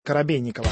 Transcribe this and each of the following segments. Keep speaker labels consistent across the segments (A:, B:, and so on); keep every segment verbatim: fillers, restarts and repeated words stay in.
A: Коробейникова.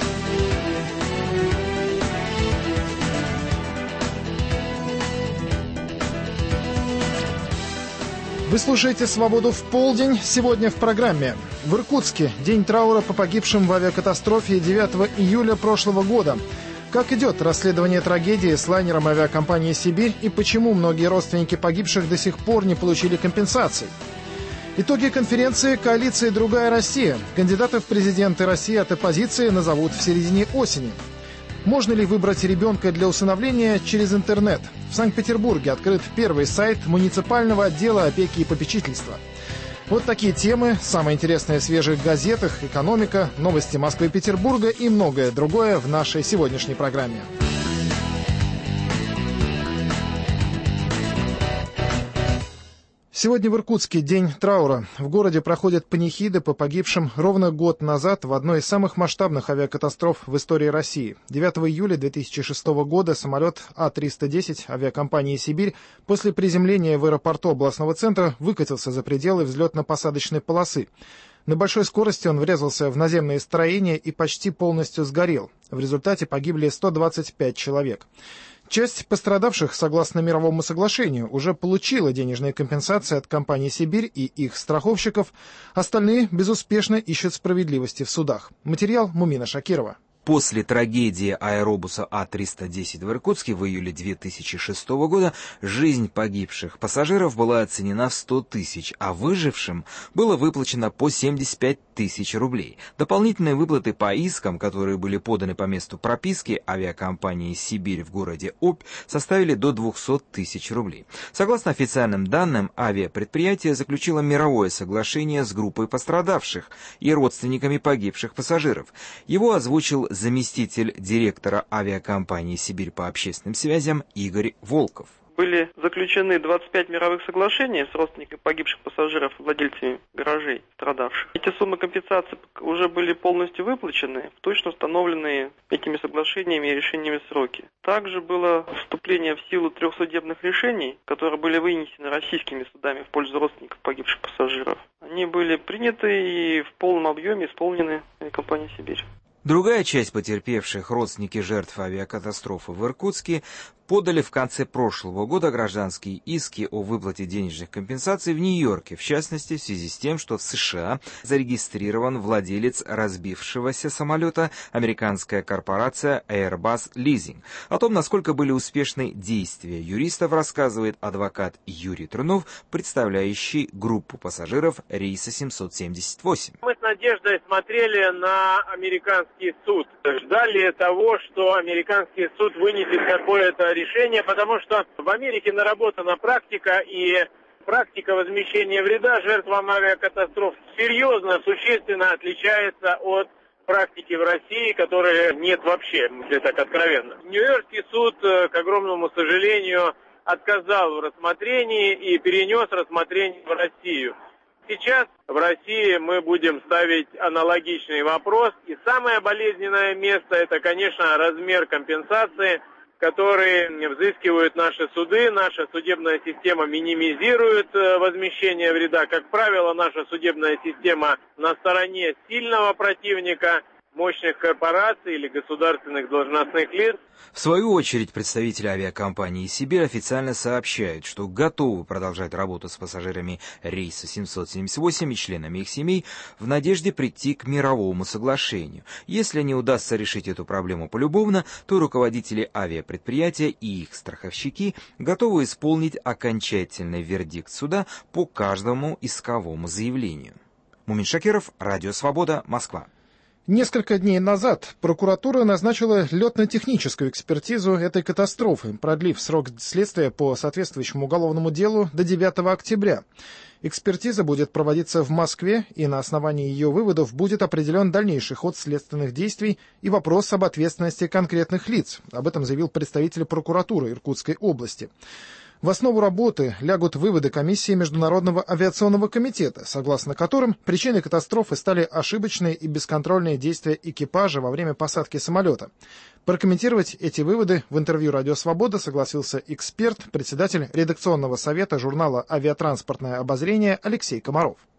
A: Вы слушаете «Свободу в полдень». Сегодня в программе. В Иркутске день траура по погибшим в авиакатастрофе девятого июля прошлого года. Как идет расследование трагедии с лайнером авиакомпании «Сибирь» и почему многие родственники погибших до сих пор не получили компенсаций? Итоги конференции «Коалиция Другая Россия». Кандидатов в президенты России от оппозиции назовут в середине осени. Можно ли выбрать ребенка для усыновления через интернет? В Санкт-Петербурге открыт первый сайт муниципального отдела опеки и попечительства. Вот такие темы, самое интересное в свежих газетах, экономика, новости Москвы и Петербурга и многое другое в нашей сегодняшней программе. Сегодня в Иркутске день траура. В городе проходят панихиды по погибшим ровно год назад в одной из самых масштабных авиакатастроф в истории России. девятого июля две тысячи шестого года самолет А триста десять авиакомпании «Сибирь» после приземления в аэропорту областного центра выкатился за пределы взлетно-посадочной полосы. На большой скорости он врезался в наземные строения и почти полностью сгорел. В результате погибли сто двадцать пять человек. Часть пострадавших, согласно мировому соглашению, уже получила денежные компенсации от компании «Сибирь» и их страховщиков. Остальные безуспешно ищут справедливости в судах. Материал Мумина Шакирова.
B: После трагедии аэробуса А триста десять в Иркутске в июле две тысячи шестого года жизнь погибших пассажиров была оценена в сто тысяч, а выжившим было выплачено по семьдесят пять тысяч рублей. Дополнительные выплаты по искам, которые были поданы по месту прописки авиакомпании «Сибирь» в городе Обь, составили до двухсот тысяч рублей. Согласно официальным данным, авиапредприятие заключило мировое соглашение с группой пострадавших и родственниками погибших пассажиров. Его озвучил заместитель директора авиакомпании «Сибирь» по общественным связям Игорь Волков.
C: Были заключены двадцать пять мировых соглашений с родственниками погибших пассажиров и владельцами гаражей страдавших. Эти суммы компенсации уже были полностью выплачены в точно установленные этими соглашениями и решениями сроки. Также было вступление в силу трех судебных решений, которые были вынесены российскими судами в пользу родственников погибших пассажиров. Они были приняты и в полном объеме исполнены авиакомпанией «Сибирь».
B: Другая часть потерпевших, родственники жертв авиакатастрофы в Иркутске, подали в конце прошлого года гражданские иски о выплате денежных компенсаций в Нью-Йорке, в частности, в связи с тем, что в США зарегистрирован владелец разбившегося самолета, американская корпорация Airbus Leasing. О том, насколько были успешны действия юристов, рассказывает адвокат Юрий Трунов, представляющий группу пассажиров рейса семьсот семьдесят восемь.
D: Мы с надеждой смотрели на американский суд. Ждали того, что американский суд вынесет какое-то решение, потому что в Америке наработана практика, и практика возмещения вреда жертвам авиакатастроф серьезно, существенно отличается от практики в России, которой нет вообще, если так откровенно. Нью-Йоркский суд, к огромному сожалению, отказал в рассмотрении и перенес рассмотрение в Россию. Сейчас в России мы будем ставить аналогичный вопрос, и самое болезненное место – это, конечно, размер компенсации, которые взыскивают наши суды. Наша судебная система минимизирует возмещение вреда. Как правило, наша судебная система на стороне сильного противника, мощных корпораций или государственных должностных лиц.
B: В свою очередь, представители авиакомпании «Сибирь» официально сообщают, что готовы продолжать работу с пассажирами рейса семьсот семьдесят восемь и членами их семей в надежде прийти к мировому соглашению. Если не удастся решить эту проблему полюбовно, то руководители авиапредприятия и их страховщики готовы исполнить окончательный вердикт суда по каждому исковому заявлению. Мумин Шакиров, Радио Свобода, Москва.
A: Несколько дней назад прокуратура назначила летно-техническую экспертизу этой катастрофы, продлив срок следствия по соответствующему уголовному делу до девятого октября. Экспертиза будет проводиться в Москве, и на основании ее выводов будет определен дальнейший ход следственных действий и вопрос об ответственности конкретных лиц. Об этом заявил представитель прокуратуры Иркутской области. В основу работы лягут выводы комиссии Международного авиационного комитета, согласно которым причиной катастрофы стали ошибочные и бесконтрольные действия экипажа во время посадки самолета. Прокомментировать эти выводы в интервью «Радио Свобода» согласился эксперт, председатель редакционного совета журнала «Авиатранспортное обозрение» Алексей Комаров.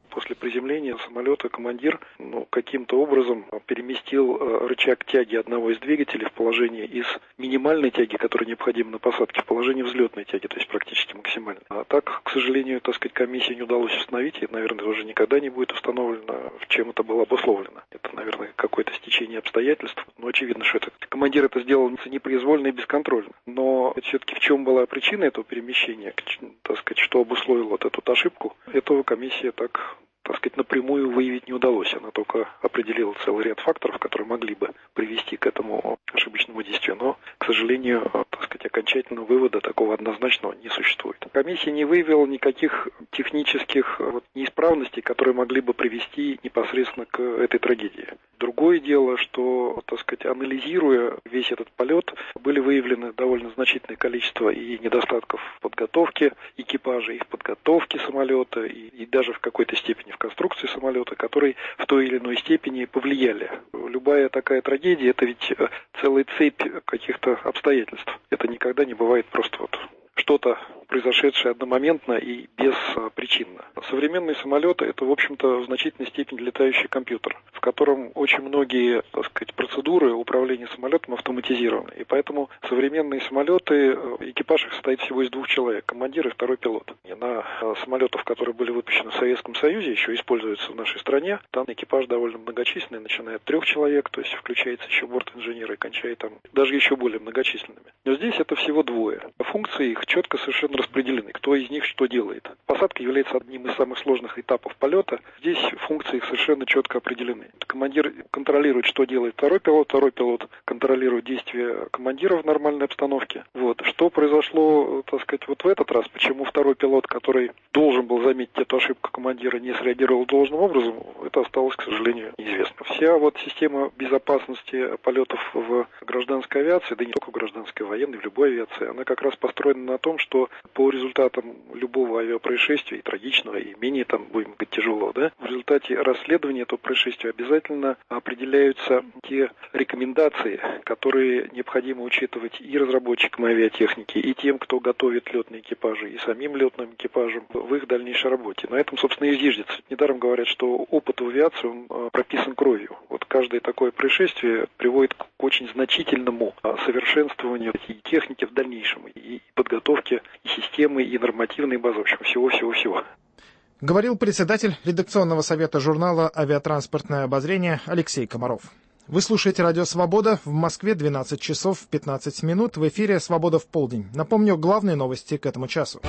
E: После приземления самолета командир ну, каким-то образом переместил рычаг тяги одного из двигателей в положение из минимальной тяги, которая необходима на посадке, в положение взлетной тяги, то есть практически максимальной. А так, к сожалению, так сказать, комиссии не удалось установить, и, наверное, уже никогда не будет установлено, чем это было обусловлено. Это, наверное, какое-то стечение обстоятельств, но очевидно, что это командир это сделал непроизвольно и бесконтрольно. Но все-таки в чем была причина этого перемещения, так сказать, что обусловило вот эту ошибку, этого комиссия так... так сказать, напрямую выявить не удалось. Она только определила целый ряд факторов, которые могли бы привести к этому ошибочному действию. Но, к сожалению, так сказать, окончательного вывода такого однозначного не существует. Комиссия не выявила никаких технических вот, неисправностей, которые могли бы привести непосредственно к этой трагедии. Другое дело, что, так сказать, анализируя весь этот полет, были выявлены довольно значительное количество и недостатков в подготовке экипажа, и в подготовке самолета, и, и даже в какой-то степени в конструкции самолета, которые в той или иной степени повлияли. Любая такая трагедия – это ведь целая цепь каких-то обстоятельств. Это никогда не бывает просто вот что-то, произошедшее одномоментно и беспричинно. Современные самолеты – это, в общем-то, в значительной степени летающий компьютер, в котором очень многие, так сказать, процедуры управления самолетом автоматизированы. И поэтому современные самолеты, экипаж их состоит всего из двух человек – командир и второй пилот. И на самолетах, которые были выпущены в Советском Союзе, еще используются в нашей стране, там экипаж довольно многочисленный, начиная от трех человек, то есть включается еще борт-инженеры и кончая там даже еще более многочисленными. Но здесь это всего двое. Функции их четко совершенно распределены, кто из них что делает. Посадка является одним из самых сложных этапов полета. Здесь функции их совершенно четко определены. Командир контролирует, что делает второй пилот, второй пилот контролирует действия командира в нормальной обстановке. Вот. Что произошло, так сказать, вот в этот раз, почему второй пилот, который должен был заметить эту ошибку командира, не среагировал должным образом, это осталось, к сожалению, неизвестно. Вся вот система безопасности полетов в гражданской авиации, да не только в гражданской, военной, в любой авиации, она как раз построена на том, что по результатам любого авиапроисшествия, и трагичного, и менее, там, будем говорить, тяжелого, да, в результате расследования этого происшествия обязательно определяются те рекомендации, которые необходимо учитывать и разработчикам авиатехники, и тем, кто готовит летные экипажи, и самим летным экипажам в их дальнейшей работе. На этом, собственно, и зиждется. Недаром говорят, что опыт в авиации он прописан кровью. Вот каждое такое происшествие приводит к очень значительному совершенствованию и техники в дальнейшем, и подготовки и системы, и нормативной базы, в общем, всего-всего-всего.
A: Говорил председатель редакционного совета журнала «Авиатранспортное обозрение» Алексей Комаров. Вы слушаете «Радио Свобода». В Москве двенадцать часов пятнадцать минут. В эфире «Свобода в полдень». Напомню, главные новости к этому часу.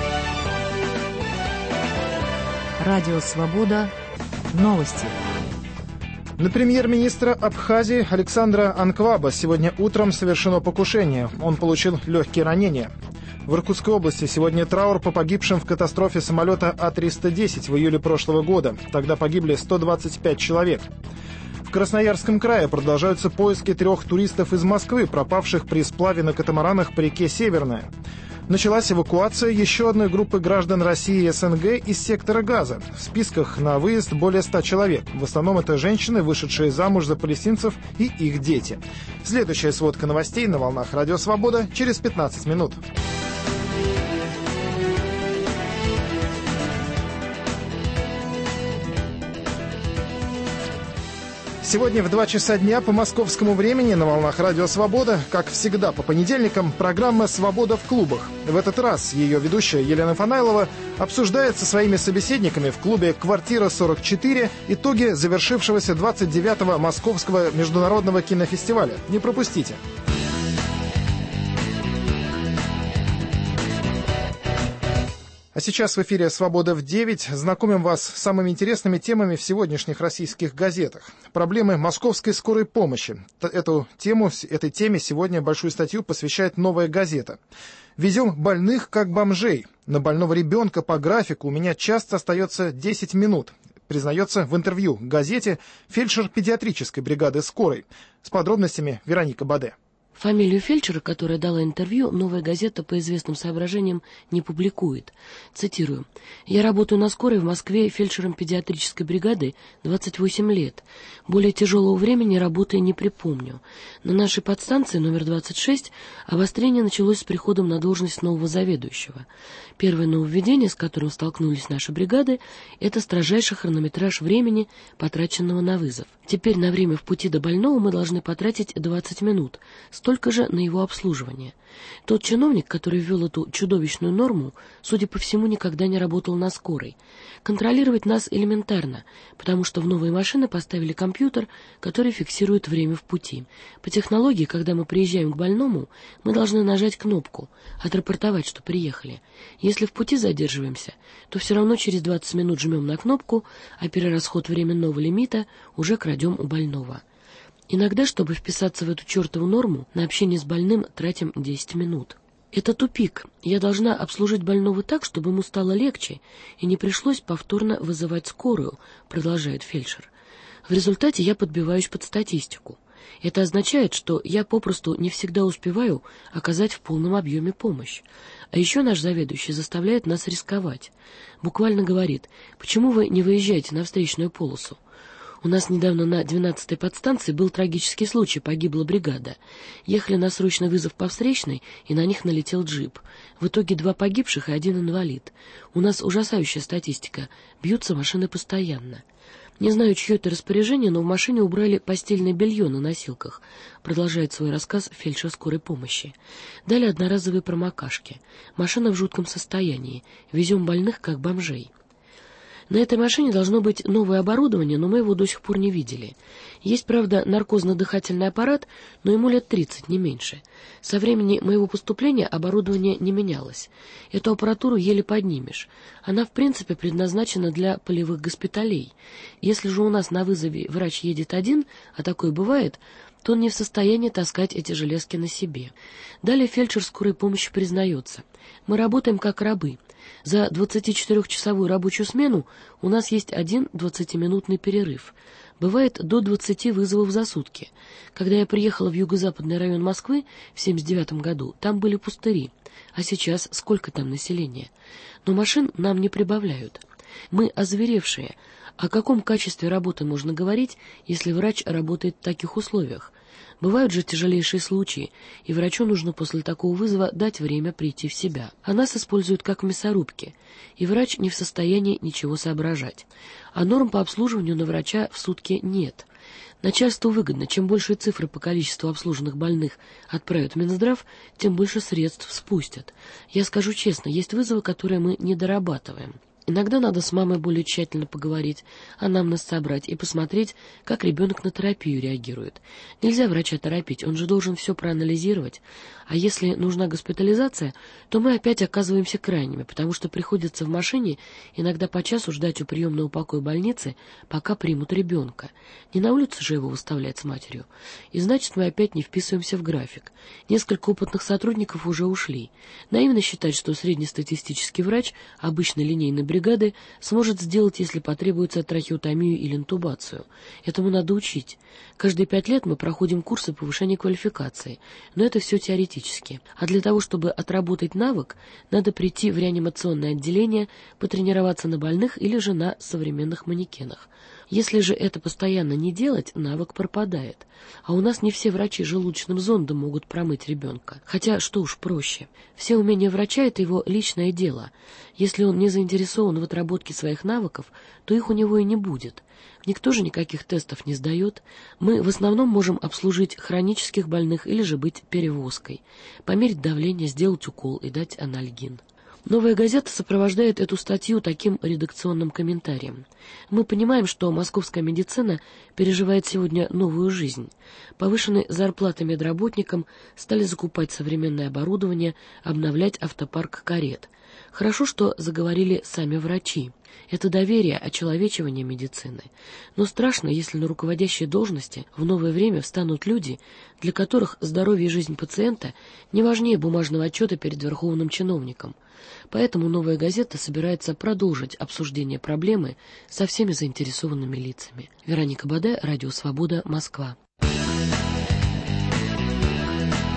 F: «Радио Свобода». Новости.
A: На премьер-министра Абхазии Александра Анкваба сегодня утром совершено покушение. Он получил легкие ранения. В Иркутской области сегодня траур по погибшим в катастрофе самолета А триста десять в июле прошлого года. Тогда погибли сто двадцать пять человек. В Красноярском крае продолжаются поиски трех туристов из Москвы, пропавших при сплаве на катамаранах по реке Северная. Началась эвакуация еще одной группы граждан России и СНГ из сектора Газа. В списках на выезд более ста человек. В основном это женщины, вышедшие замуж за палестинцев, и их дети. Следующая сводка новостей на волнах «Радио Свобода» через пятнадцать минут. Сегодня в два часа дня по московскому времени на волнах «Радио Свобода», как всегда по понедельникам, программа «Свобода в клубах». В этот раз ее ведущая Елена Фанайлова обсуждает со своими собеседниками в клубе «Квартира сорок четыре» итоги завершившегося двадцать девятого Московского международного кинофестиваля. Не пропустите. А сейчас в эфире «Свобода в девять». Знакомим вас с самыми интересными темами в сегодняшних российских газетах. Проблемы московской скорой помощи. Эту тему, этой теме сегодня большую статью посвящает «Новая газета». «Везем больных как бомжей. На больного ребенка по графику у меня часто остается десять минут», признается в интервью газете фельдшер педиатрической бригады скорой. С подробностями Вероника Баде.
G: Фамилию фельдшера, которая дала интервью, «Новая газета» по известным соображениям не публикует. Цитирую. «Я работаю на скорой в Москве фельдшером педиатрической бригады двадцать восемь лет. Более тяжелого времени работы не припомню. На нашей подстанции номер двадцать шесть обострение началось с приходом на должность нового заведующего. Первое нововведение, с которым столкнулись наши бригады, это строжайший хронометраж времени, потраченного на вызов. Теперь на время в пути до больного мы должны потратить двадцать минут, столько же на его обслуживание. Тот чиновник, который ввел эту чудовищную норму, судя по всему, никогда не работал на скорой. Контролировать нас элементарно, потому что в новые машины поставили компьютер, который фиксирует время в пути. По технологии, когда мы приезжаем к больному, мы должны нажать кнопку, отрапортовать, что приехали. Если в пути задерживаемся, то все равно через двадцать минут жмем на кнопку, а перерасход временного лимита уже крадем у больного. Иногда, чтобы вписаться в эту чертову норму, на общение с больным тратим десять минут. Это тупик. Я должна обслужить больного так, чтобы ему стало легче и не пришлось повторно вызывать скорую, продолжает фельдшер. В результате я подбиваюсь под статистику. Это означает, что я попросту не всегда успеваю оказать в полном объеме помощь. А еще наш заведующий заставляет нас рисковать. Буквально говорит: «Почему вы не выезжаете на встречную полосу?» У нас недавно на двенадцатой подстанции был трагический случай, погибла бригада. Ехали на срочный вызов по встречной, и на них налетел джип. В итоге два погибших и один инвалид. У нас ужасающая статистика, бьются машины постоянно. Не знаю, чье это распоряжение, но в машине убрали постельное белье на носилках, продолжает свой рассказ фельдшер скорой помощи. Дали одноразовые промокашки. Машина в жутком состоянии. Везем больных, как бомжей. На этой машине должно быть новое оборудование, но мы его до сих пор не видели. Есть, правда, наркозно-дыхательный аппарат, но ему лет тридцать, не меньше. Со времени моего поступления оборудование не менялось. Эту аппаратуру еле поднимешь. Она, в принципе, предназначена для полевых госпиталей. Если же у нас на вызове врач едет один, а такое бывает, то он не в состоянии таскать эти железки на себе. Далее фельдшер скорой помощи признается: мы работаем как рабы. За двадцатичетырехчасовую рабочую смену у нас есть один двадцатиминутный перерыв. Бывает до двадцати вызовов за сутки. Когда я приехала в юго-западный район Москвы в семьдесят девятом году, там были пустыри. А сейчас сколько там населения? Но машин нам не прибавляют. Мы озверевшие. О каком качестве работы можно говорить, если врач работает в таких условиях? Бывают же тяжелейшие случаи, и врачу нужно после такого вызова дать время прийти в себя. А нас используют как в мясорубке, и врач не в состоянии ничего соображать. А норм по обслуживанию на врача в сутки нет. Начальству выгодно, чем больше цифры по количеству обслуженных больных отправят в Минздрав, тем больше средств спустят. Я скажу честно, есть вызовы, которые мы не дорабатываем. Иногда надо с мамой более тщательно поговорить, анамнез собрать и посмотреть, как ребенок на терапию реагирует. Нельзя врача торопить, он же должен все проанализировать. А если нужна госпитализация, то мы опять оказываемся крайними, потому что приходится в машине иногда по часу ждать у приемного покоя больницы, пока примут ребенка. Не на улице же его выставлять с матерью. И значит, мы опять не вписываемся в график. Несколько опытных сотрудников уже ушли. Наивно считать, что среднестатистический врач обычной линейной бригады сможет сделать, если потребуется трахеотомию или интубацию. Этому надо учить. Каждые пять лет мы проходим курсы повышения квалификации, но это все теоретически. А для того, чтобы отработать навык, надо прийти в реанимационное отделение, потренироваться на больных или же на современных манекенах. Если же это постоянно не делать, навык пропадает. А у нас не все врачи желудочным зондом могут промыть ребенка. Хотя, что уж проще. Все умения врача — это его личное дело. Если он не заинтересован в отработке своих навыков, то их у него и не будет. Никто же никаких тестов не сдает. Мы в основном можем обслужить хронических больных или же быть перевозкой, померить давление, сделать укол и дать анальгин. «Новая газета» сопровождает эту статью таким редакционным комментарием. Мы понимаем, что московская медицина переживает сегодня новую жизнь. Повышенные зарплаты медработникам, стали закупать современное оборудование, обновлять автопарк карет. Хорошо, что заговорили сами врачи. Это доверие, очеловечивание медицины. Но страшно, если на руководящие должности в новое время встанут люди, для которых здоровье и жизнь пациента не важнее бумажного отчета перед верховным чиновником. Поэтому «Новая газета» собирается продолжить обсуждение проблемы со всеми заинтересованными лицами. Вероника Баде, Радио Свобода, Москва.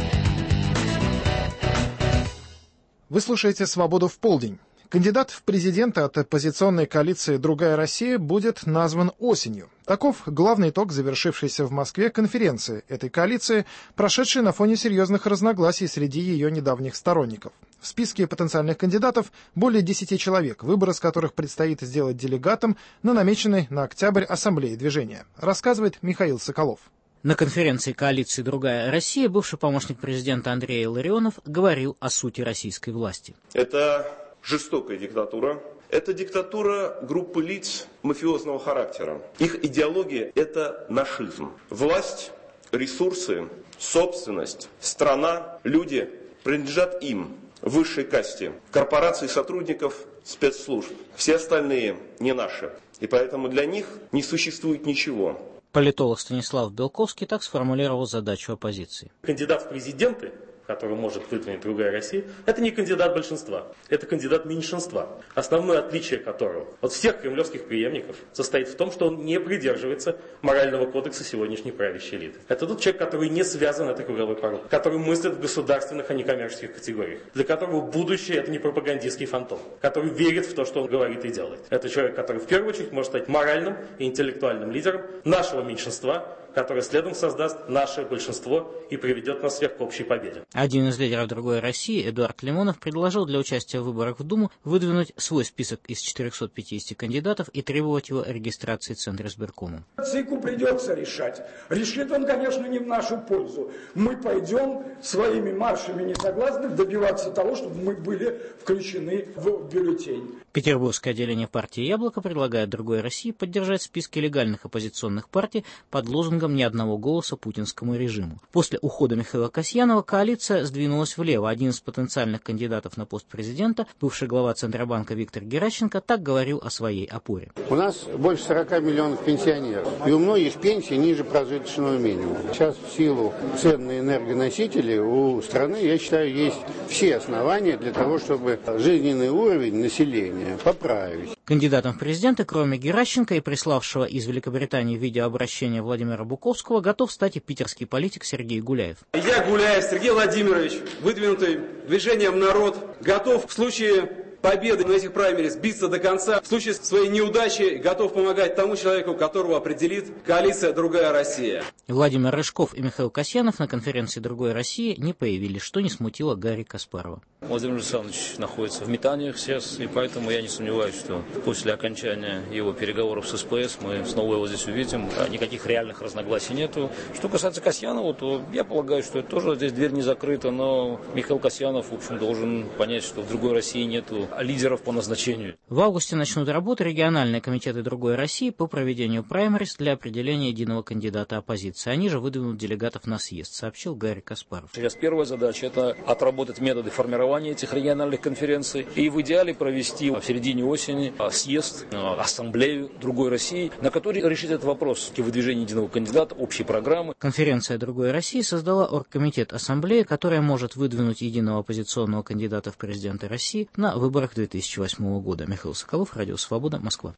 A: Вы слушаете «Свободу в полдень». Кандидат в президенты от оппозиционной коалиции «Другая Россия» будет назван осенью. Таков главный итог завершившейся в Москве конференции этой коалиции, прошедшей на фоне серьезных разногласий среди ее недавних сторонников. В списке потенциальных кандидатов более десяти человек, выбор из которых предстоит сделать делегатам на намеченной на октябрь ассамблее движения, рассказывает Михаил Соколов.
H: На конференции коалиции «Другая Россия» бывший помощник президента Андрей Илларионов говорил о сути российской власти.
I: Это жестокая диктатура. Это диктатура группы лиц мафиозного характера. Их идеология – это нашизм. Власть, ресурсы, собственность, страна, люди принадлежат им, высшей касте, корпорации сотрудников, спецслужб. Все остальные не наши. И поэтому для них не существует ничего.
H: Политолог Станислав Белковский так сформулировал задачу оппозиции.
J: Кандидат в президенты, который может выдвинуть «Другая Россия», это не кандидат большинства, это кандидат меньшинства, основное отличие которого от всех кремлевских преемников состоит в том, что он не придерживается морального кодекса сегодняшней правящей элиты. Это тот человек, который не связан этой круговой порукой, который мыслит в государственных, а не коммерческих категориях, для которого будущее – это не пропагандистский фантом, который верит в то, что он говорит и делает. Это человек, который в первую очередь может стать моральным и интеллектуальным лидером нашего меньшинства, которое следом создаст наше большинство и приведет нас всех к общей победе.
H: Один из лидеров «Другой России», Эдуард Лимонов, предложил для участия в выборах в Думу выдвинуть свой список из четырехсот пятидесяти кандидатов и требовать его регистрации Центра избиркома.
K: ЦИКу придется решать. Решит он, конечно, не в нашу пользу. Мы пойдем своими маршами несогласных добиваться того, чтобы мы были включены в бюллетень.
H: Петербургское отделение партии «Яблоко» предлагает «Другой России» поддержать списки легальных оппозиционных партий под лозунгом «Ни одного голоса путинскому режиму». После ухода Михаила Касьянова коалиция сдвинулась влево. Один из потенциальных кандидатов на пост президента, бывший глава Центробанка Виктор Геращенко, так говорил о своей опоре.
L: У нас больше сорока миллионов пенсионеров, и у многих пенсии ниже прожиточного минимума. Сейчас в силу цен на энергоносители у страны, я считаю, есть все основания для того, чтобы жизненный уровень населения поправить.
H: Кандидатом в президенты, кроме Геращенко и приславшего из Великобритании видеообращение Владимира Буковского, готов стать и питерский политик Сергей Гуляев.
M: Я, Гуляев Сергей Владимирович, выдвинутый движением «Народ», готов в случае победы на этих праймерис биться до конца. В случае своей неудачи готов помогать тому человеку, которого определит коалиция «Другая Россия».
H: Владимир Рыжков и Михаил Касьянов на конференции «Другой России» не появились, что не смутило Гарри Каспарова.
N: Владимир Александрович находится в метаниях сейчас, и поэтому я не сомневаюсь, что после окончания его переговоров с СПС мы снова его здесь увидим. Никаких реальных разногласий нету. Что касается Касьянова, то я полагаю, что это тоже здесь дверь не закрыта, но Михаил Касьянов, в общем, должен понять, что в «Другой России» нету лидеров по назначению.
H: В августе начнут работу региональные комитеты «Другой России» по проведению праймерис для определения единого кандидата оппозиции. Они же выдвинут делегатов на съезд, сообщил Гарри Каспаров.
N: Сейчас первая задача – это отработать методы формирования этих региональных конференций и в идеале провести в середине осени съезд, ассамблею «Другой России», на которой решить этот вопрос о выдвижении единого кандидата, общей программы.
H: Конференция «Другой России» создала оргкомитет ассамблеи, которая может выдвинуть единого оппозиционного кандидата в президенты России на выборах две тысячи восьмого года. Михаил Соколов, Радио Свобода, Москва.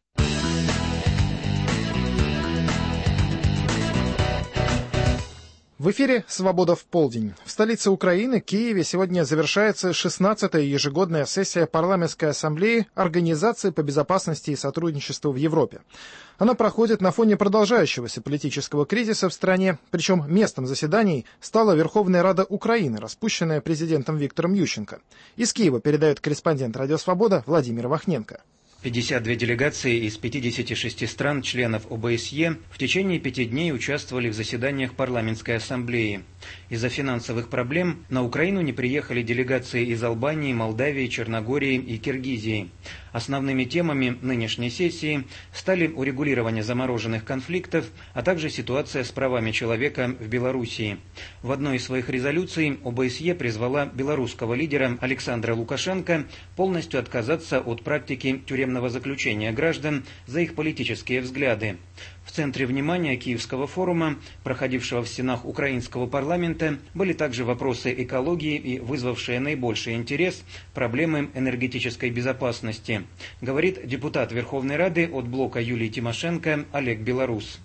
A: В эфире «Свобода в полдень». В столице Украины, Киеве, сегодня завершается шестнадцатая ежегодная сессия парламентской ассамблеи Организации по безопасности и сотрудничеству в Европе. Она проходит на фоне продолжающегося политического кризиса в стране, причем местом заседаний стала Верховная Рада Украины, распущенная президентом Виктором Ющенко. Из Киева передает корреспондент «Радио Свобода» Владимир Вахненко.
O: пятьдесят две делегации из пятидесяти шести стран, членов ОБСЕ, в течение пяти дней участвовали в заседаниях парламентской ассамблеи. Из-за финансовых проблем на Украину не приехали делегации из Албании, Молдавии, Черногории и Киргизии. Основными темами нынешней сессии стали урегулирование замороженных конфликтов, а также ситуация с правами человека в Белоруссии. В одной из своих резолюций ОБСЕ призвала белорусского лидера Александра Лукашенко полностью отказаться от практики тюремного заключения граждан за их политические взгляды. В центре внимания Киевского форума, проходившего в стенах украинского парламента, были также вопросы экологии и вызвавшие наибольший интерес проблемы энергетической безопасности, говорит депутат Верховной Рады от блока Юлии Тимошенко Олег Белорус.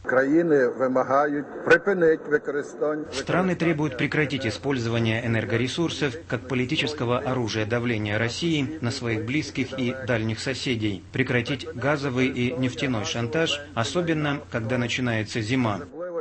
O: Страны требуют прекратить использование энергоресурсов как политического оружия давления России на своих близких и дальних соседей, прекратить газовый и нефтяной шантаж, особенно когда начинается зима.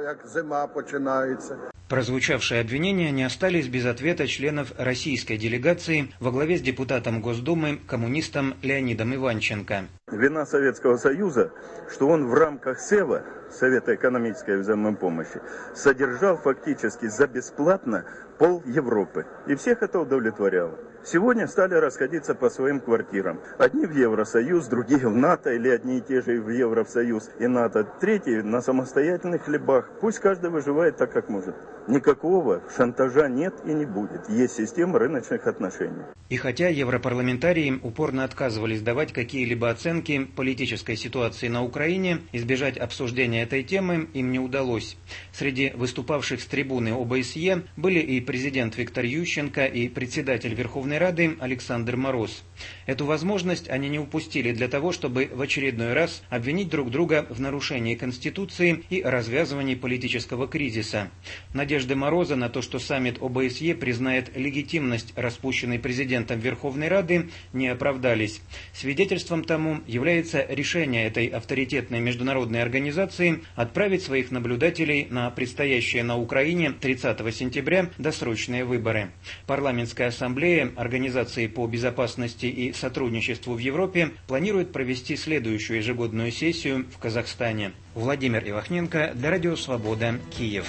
O: Прозвучавшие обвинения не остались без ответа членов российской делегации во главе с депутатом Госдумы, коммунистом Леонидом Иванченко.
P: Вина Советского Союза, что он в рамках СЭВа, Совета экономической взаимопомощи, содержал фактически за бесплатно пол Европы. И всех это удовлетворяло. Сегодня стали расходиться по своим квартирам. Одни в Евросоюз, другие в НАТО, или одни и те же в Евросоюз и НАТО. Третьи на самостоятельных хлебах. Пусть каждый выживает так, как может. Никакого шантажа нет и не будет. Есть система рыночных отношений.
O: И хотя европарламентарии упорно отказывались давать какие-либо оценки политической ситуации на Украине, избежать обсуждения этой темы им не удалось. Среди выступавших с трибуны ОБСЕ были и президент Виктор Ющенко, и председатель Верховной Рады Александр Мороз. Эту возможность они не упустили для того, чтобы в очередной раз обвинить друг друга в нарушении Конституции и развязывании политического кризиса. Надежды Мороза на то, что саммит ОБСЕ признает легитимность распущенной президентом Верховной Рады, не оправдались. Свидетельством тому является решение этой авторитетной международной организации отправить своих наблюдателей на предстоящие на Украине тридцатого сентября досрочные выборы. Парламентская ассамблея Организации по безопасности и сотрудничеству в Европе планирует провести следующую ежегодную сессию в Казахстане. Владимир Ивахненко для Радио Свобода, Киев.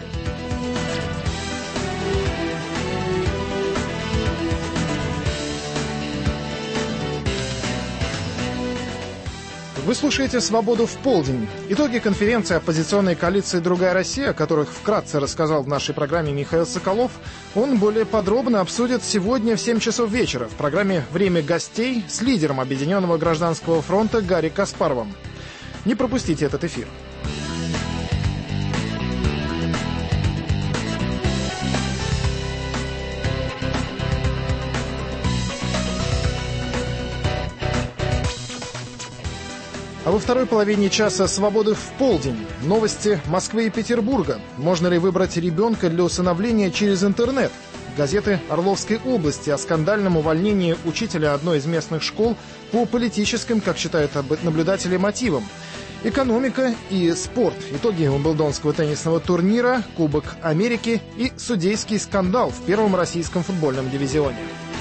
A: Вы слушаете «Свободу в полдень». Итоги конференции оппозиционной коалиции «Другая Россия», о которых вкратце рассказал в нашей программе Михаил Соколов, он более подробно обсудит сегодня в семь часов вечера в программе «Время гостей» с лидером Объединенного гражданского фронта Гарри Каспаровым. Не пропустите этот эфир. А во второй половине часа «Свободы в полдень». Новости Москвы и Петербурга. Можно ли выбрать ребенка для усыновления через интернет? Газеты Орловской области о скандальном увольнении учителя одной из местных школ по политическим, как считают наблюдатели, мотивам. Экономика и спорт. Итоги Уимблдонского теннисного турнира, Кубок Америки и судейский скандал в первом российском футбольном дивизионе.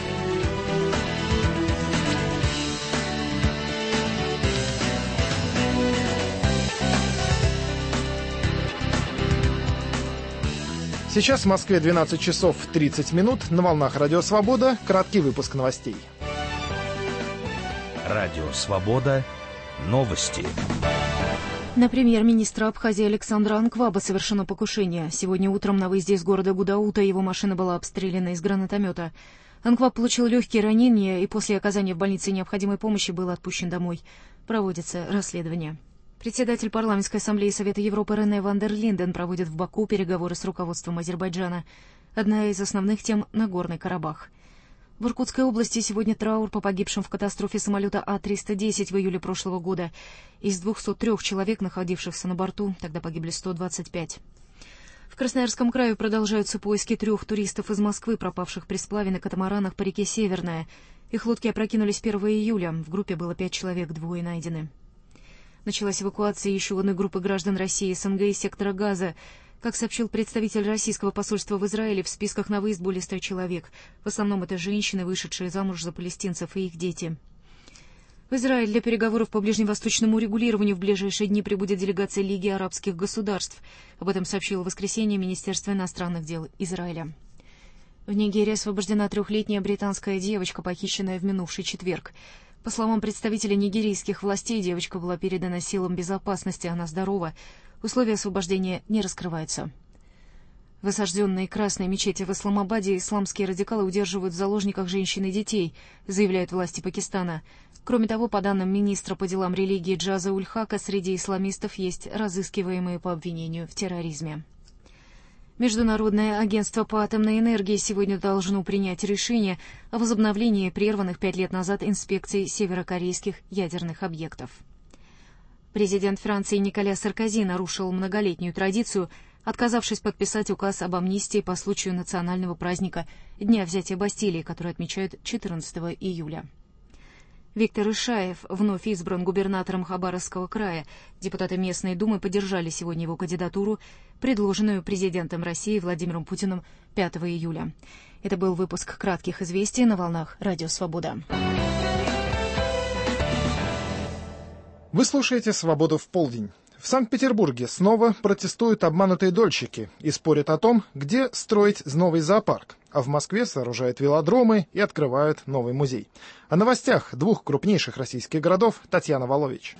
A: Сейчас в Москве двенадцать часов тридцать минут. На волнах Радио Свобода. Краткий выпуск новостей.
Q: Радио Свобода. Новости.
R: На премьер-министра Абхазии Александра Анкваба совершено покушение. Сегодня утром на выезде из города Гудаута его машина была обстреляна из гранатомета. Анкваб получил легкие ранения и после оказания в больнице необходимой помощи был отпущен домой. Проводится расследование. Председатель парламентской ассамблеи Совета Европы Рене ван дер Линден проводит в Баку переговоры с руководством Азербайджана. Одна из основных тем — Нагорный Карабах. В Иркутской области сегодня траур по погибшим в катастрофе самолета А триста десять в июле прошлого года. Из двухсот трёх человек, находившихся на борту, тогда погибли сто двадцать пять. В Красноярском крае продолжаются поиски трех туристов из Москвы, пропавших при сплаве на катамаранах по реке Северная. Их лодки опрокинулись первого июля. В группе было пять человек, двое найдены. Началась эвакуация еще одной группы граждан России, СНГ и сектора Газа. Как сообщил представитель российского посольства в Израиле, в списках на выезд более ста человек. В основном это женщины, вышедшие замуж за палестинцев, и их дети. В Израиль для переговоров по ближневосточному урегулированию в ближайшие дни прибудет делегация Лиги арабских государств. Об этом сообщило в воскресенье Министерство иностранных дел Израиля. В Нигерии освобождена трехлетняя британская девочка, похищенная в минувший четверг. По словам представителей нигерийских властей, девочка была передана силам безопасности, она здорова. Условия освобождения не раскрываются. В осажденной Красной мечети в Исламабаде исламские радикалы удерживают в заложниках женщин и детей, заявляют власти Пакистана. Кроме того, по данным министра по делам религии Джаза Уль-Хака, среди исламистов есть разыскиваемые по обвинению в терроризме. Международное агентство по атомной энергии сегодня должно принять решение о возобновлении прерванных пять лет назад инспекций северокорейских ядерных объектов. Президент Франции Николя Саркози нарушил многолетнюю традицию, отказавшись подписать указ об амнистии по случаю национального праздника Дня взятия Бастилии, который отмечают четырнадцатого июля. Виктор Ишаев вновь избран губернатором Хабаровского края. Депутаты местной думы поддержали сегодня его кандидатуру, предложенную президентом России Владимиром Путиным пятого июля. Это был выпуск кратких известий на волнах Радио Свобода.
A: Вы слушаете «Свободу в полдень». В Санкт-Петербурге снова протестуют обманутые дольщики и спорят о том, где строить новый зоопарк. А в Москве сооружают велодромы и открывают новый музей. О новостях двух крупнейших российских городов Татьяна Волович.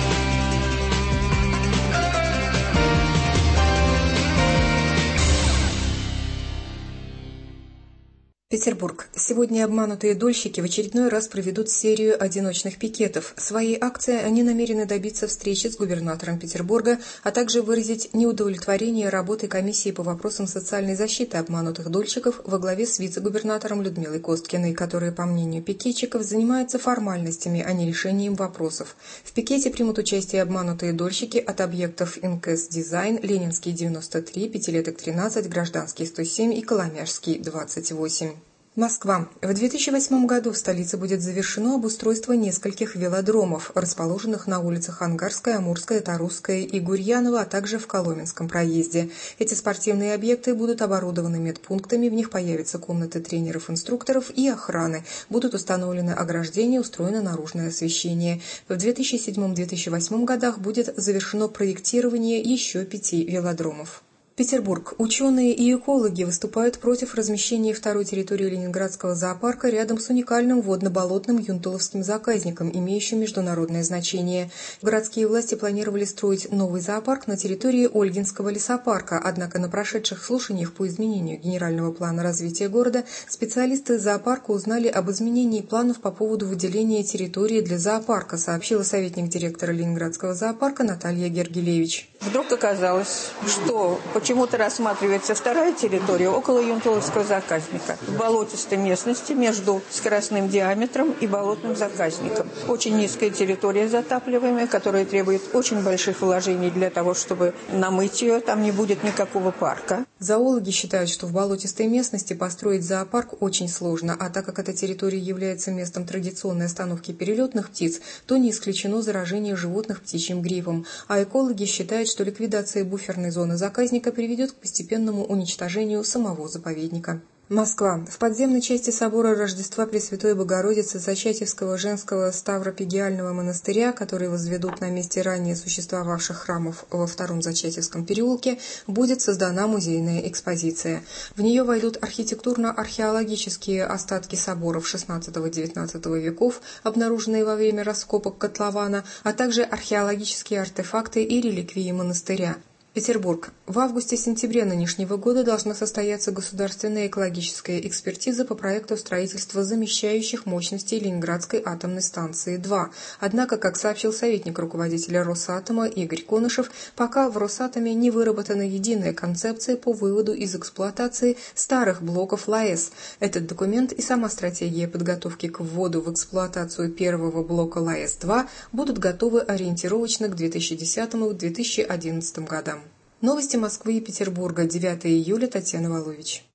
S: Петербург. Сегодня обманутые дольщики в очередной раз проведут серию одиночных пикетов. Своей акцией они намерены добиться встречи с губернатором Петербурга, а также выразить неудовлетворение работой комиссии по вопросам социальной защиты обманутых дольщиков во главе с вице-губернатором Людмилой Косткиной, которая, по мнению пикетчиков, занимается формальностями, а не решением вопросов. В пикете примут участие обманутые дольщики от объектов ИНКС Дизайн, Ленинский девяносто три, Пятилеток тринадцать, Гражданский сто семь и Коломяжский двадцать восемь. Москва. В две тысячи восьмом году в столице будет завершено обустройство нескольких велодромов, расположенных на улицах Ангарская, Амурская, Тарусская и Гурьянова, а также в Коломенском проезде. Эти спортивные объекты будут оборудованы медпунктами, в них появятся комнаты тренеров-инструкторов и охраны. Будут установлены ограждения, устроено наружное освещение. В две тысячи седьмом — две тысячи восьмом годах будет завершено проектирование еще пяти велодромов. Петербург. Ученые и экологи выступают против размещения второй территории Ленинградского зоопарка рядом с уникальным водно-болотным юнтуловским заказником, имеющим международное значение. Городские власти планировали строить новый зоопарк на территории Ольгинского лесопарка, однако на прошедших слушаниях по изменению генерального плана развития города специалисты зоопарка узнали об изменении планов по поводу выделения территории для зоопарка, сообщила советник директора Ленинградского зоопарка Наталья Гергелевич.
T: Вдруг оказалось, что почему-то рассматривается вторая территория около юнтуловского заказника, в болотистой местности между скоростным диаметром и болотным заказником. Очень низкая территория затапливаемая, которая требует очень больших вложений для того, чтобы намыть ее, там не будет никакого парка.
S: Зоологи считают, что в болотистой местности построить зоопарк очень сложно, а так как эта территория является местом традиционной остановки перелетных птиц, то не исключено заражение животных птичьим гриппом. А экологи считают, что ликвидация буферной зоны заказника приведет к постепенному уничтожению самого заповедника. Москва. В подземной части собора Рождества Пресвятой Богородицы Зачатевского женского Ставропигиального монастыря, который возведут на месте ранее существовавших храмов во втором Зачатевском переулке, будет создана музейная экспозиция. В нее войдут архитектурно-археологические остатки соборов шестнадцатого-девятнадцатого веков, обнаруженные во время раскопок котлована, а также археологические артефакты и реликвии монастыря. Петербург. В августе-сентябре нынешнего года должна состояться государственная экологическая экспертиза по проекту строительства замещающих мощностей Ленинградской атомной станции два. Однако, как сообщил советник руководителя Росатома Игорь Конышев, пока в Росатоме не выработана единая концепция по выводу из эксплуатации старых блоков ЛАЭС. Этот документ и сама стратегия подготовки к вводу в эксплуатацию первого блока ЛАЭС два будут готовы ориентировочно к две тысячи десятому — две тысячи одиннадцатому годам. Новости Москвы и Петербурга. девятого июля. Татьяна Волович.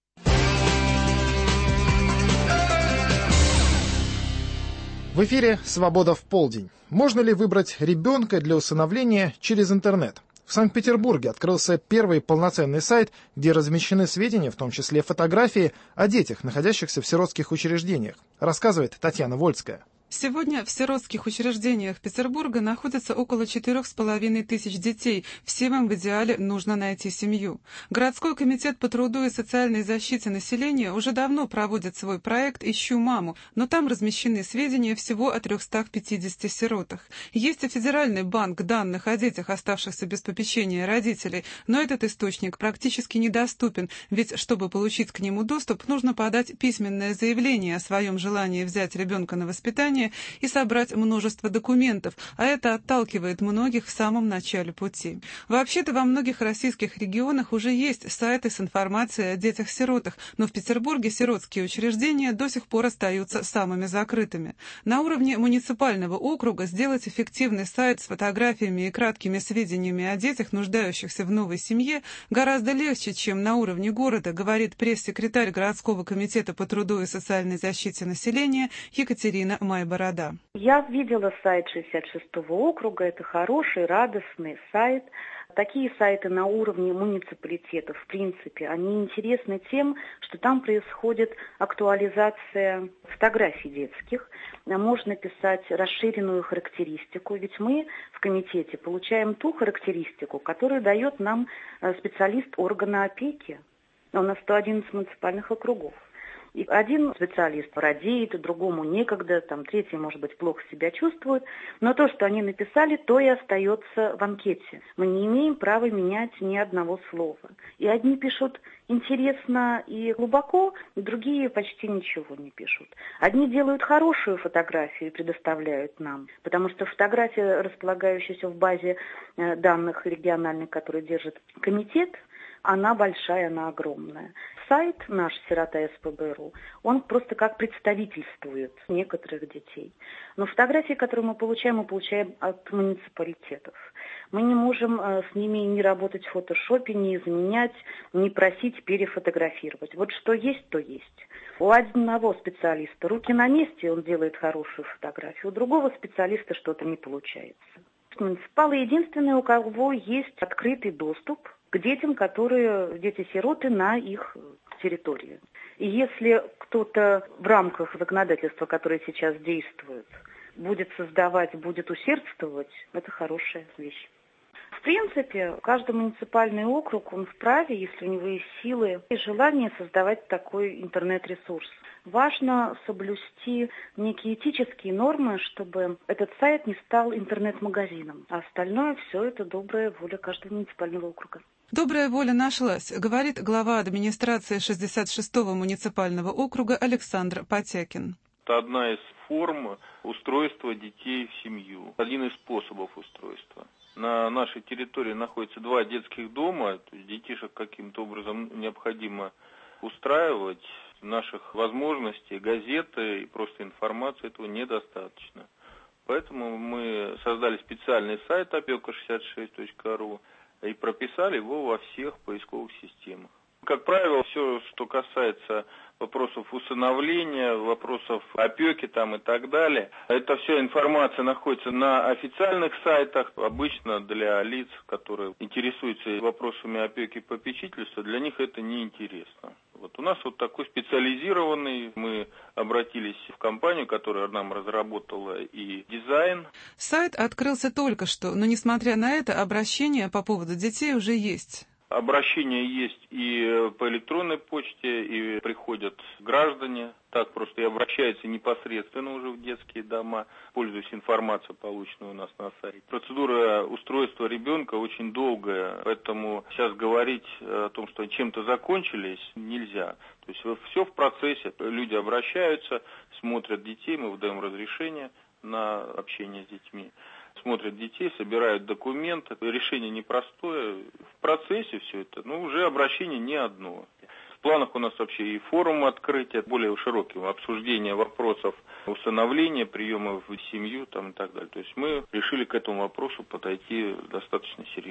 A: В эфире «Свобода в полдень». Можно ли выбрать ребенка для усыновления через интернет? В Санкт-Петербурге открылся первый полноценный сайт, где размещены сведения, в том числе фотографии, о детях, находящихся в сиротских учреждениях, рассказывает Татьяна Вольская.
U: Сегодня в сиротских учреждениях Петербурга находится около четырех с половиной тысяч детей. Всем им в идеале нужно найти семью. Городской комитет по труду и социальной защите населения уже давно проводит свой проект «Ищу маму», но там размещены сведения всего о трёхстах пятидесяти сиротах. Есть и федеральный банк данных о детях, оставшихся без попечения родителей, но этот источник практически недоступен, ведь чтобы получить к нему доступ, нужно подать письменное заявление о своем желании взять ребенка на воспитание и собрать множество документов, а это отталкивает многих в самом начале пути. Вообще-то во многих российских регионах уже есть сайты с информацией о детях-сиротах, но в Петербурге сиротские учреждения до сих пор остаются самыми закрытыми. На уровне муниципального округа сделать эффективный сайт с фотографиями и краткими сведениями о детях, нуждающихся в новой семье, гораздо легче, чем на уровне города, говорит пресс-секретарь городского комитета по труду и социальной защите населения Екатерина Майборода.
V: Я видела сайт шестьдесят шестого округа, это хороший, радостный сайт. Такие сайты на уровне муниципалитетов, в принципе, они интересны тем, что там происходит актуализация фотографий детских. Можно писать расширенную характеристику, ведь мы в комитете получаем ту характеристику, которую дает нам специалист органа опеки. У нас сто одиннадцать муниципальных округов. И один специалист радеет, другому некогда, там третий, может быть, плохо себя чувствует. Но то, что они написали, то и остается в анкете. Мы не имеем права менять ни одного слова. И одни пишут интересно и глубоко, другие почти ничего не пишут. Одни делают хорошую фотографию и предоставляют нам, потому что фотография, располагающаяся в базе данных региональных, которые держит комитет, она большая, она огромная. Сайт наш «Сирота СПБРУ», он просто как представительствует некоторых детей. Но фотографии, которые мы получаем, мы получаем от муниципалитетов. Мы не можем э, с ними не работать в фотошопе, не изменять, не просить перефотографировать. Вот что есть, то есть. У одного специалиста руки на месте, он делает хорошую фотографию, у другого специалиста что-то не получается. Муниципалы единственные, у кого есть открытый доступ к детям, которые дети-сироты на их территории. И если кто-то в рамках законодательства, которое сейчас действует, будет создавать, будет усердствовать, это хорошая вещь. В принципе, каждый муниципальный округ, он вправе, если у него есть силы и желание, создавать такой интернет-ресурс. Важно соблюсти некие этические нормы, чтобы этот сайт не стал интернет-магазином. А остальное все это добрая воля каждого муниципального округа.
U: Добрая воля нашлась, говорит глава администрации шестьдесят шестого муниципального округа Александр Потякин.
W: Это одна из форм устройства детей в семью, один из способов устройства. На нашей территории находится два детских дома, то есть детишек каким-то образом необходимо устраивать. Наших возможностей, газеты и просто информации этого недостаточно. Поэтому мы создали специальный сайт опека шестьдесят шесть точка ру и прописали его во всех поисковых системах. Как правило, все, что касается вопросов усыновления, вопросов опеки там и так далее, эта вся информация находится на официальных сайтах. Обычно для лиц, которые интересуются вопросами опеки и попечительства, для них это неинтересно. Вот у нас вот такой специализированный, мы обратились в компанию, которая нам разработала и дизайн.
U: Сайт открылся только что, но несмотря на это, обращения по поводу детей уже есть.
W: Обращения есть и по электронной почте, и приходят граждане, так просто и обращаются непосредственно уже в детские дома, пользуясь информацией, полученной у нас на сайте. Процедура устройства ребенка очень долгая, поэтому сейчас говорить о том, что чем-то закончились, нельзя. То есть все в процессе, люди обращаются, смотрят детей, мы выдаем разрешение на общение с детьми. Смотрят детей, собирают документы. Решение непростое. В процессе все это, но уже обращение не одно. В планах у нас вообще и форум открытия, более широкого обсуждения вопросов усыновления, приема в семью там, и так далее. То есть мы решили к этому вопросу подойти достаточно серьезно.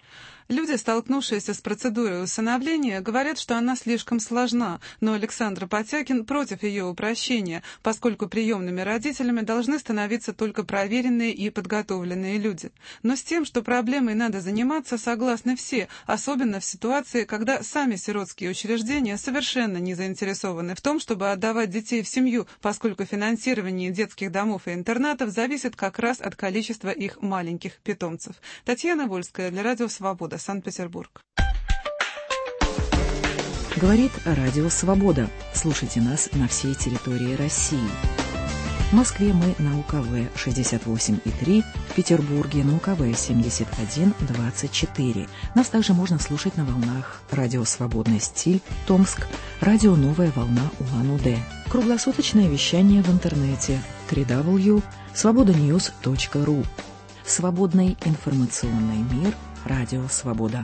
U: Люди, столкнувшиеся с процедурой усыновления, говорят, что она слишком сложна, но Александр Потякин против ее упрощения, поскольку приемными родителями должны становиться только проверенные и подготовленные люди. Но с тем, что проблемой надо заниматься, согласны все, особенно в ситуации, когда сами сиротские учреждения совершенно не заинтересованы в том, чтобы отдавать детей в семью, поскольку финансирование детских домов и интернатов зависит как раз от количества их маленьких питомцев. Татьяна Вольская для Радио Свобода, Санкт-Петербург.
F: Говорит Радио Свобода. Слушайте нас на всей территории России. В Москве мы на УКВ шестьдесят восемь и три, в Петербурге на УКВ семьдесят один двадцать четыре. Нас также можно слушать на волнах Радио Свободный стиль, Томск, Радио Новая волна Улан-Удэ. Круглосуточное вещание в интернете дабл ю дабл ю дабл ю точка свобода ньюс точка ру. Свободный информационный мир. Радио Свобода.